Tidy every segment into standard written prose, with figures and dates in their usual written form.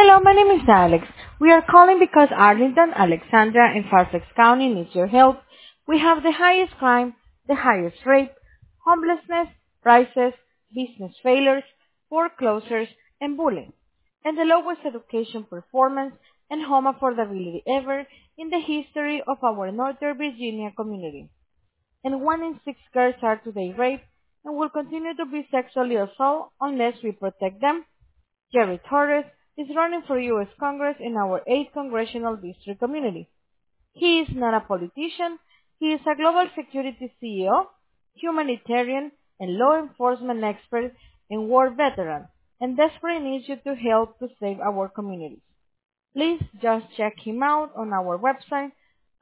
Hello, my name is Alex. We are calling because Arlington, Alexandria, and Fairfax County needs your help. We have the highest crime, the highest rape, homelessness, prices, business failures, foreclosures, and bullying, and the lowest education performance and home affordability ever in the history of our Northern Virginia community. And 1 in 6 girls are today raped and will continue to be sexually assaulted unless we protect them. Jerry Torres is running for U.S. Congress in our 8th Congressional District community. He is not a politician. He is a global security CEO, humanitarian, and law enforcement expert and war veteran, and desperately needs you to help to save our communities. Please just check him out on our website,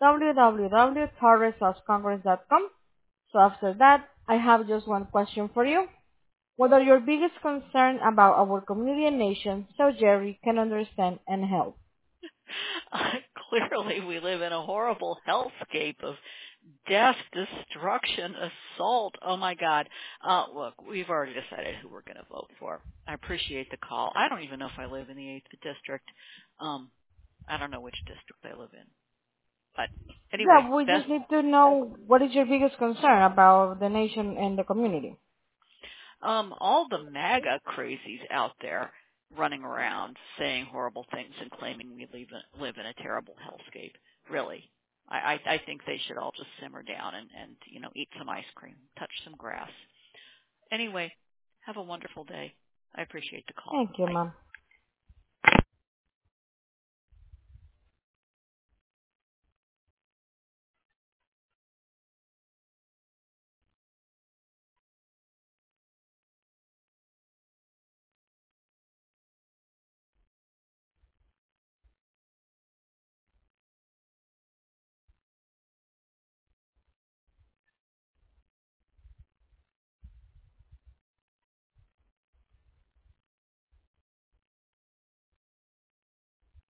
www.torresofcongress.com. So after that, I have just one question for you. What are your biggest concerns about our community and nation so Jerry can understand and help? Clearly, we live in a horrible hellscape of death, destruction, assault. Oh my God! Look, we've already decided who we're going to vote for. I appreciate the call. I don't even know if I live in the 8th district. I don't know which district I live in. But anyway, Yeah, we just need to know what is your biggest concern about the nation and the community. all the MAGA crazies out there running around saying horrible things and claiming we live in a terrible hellscape. Really. I think they should all just simmer down and eat some ice cream, touch some grass. Anyway, have a wonderful day. I appreciate the call. Thank you, Bye. Mom.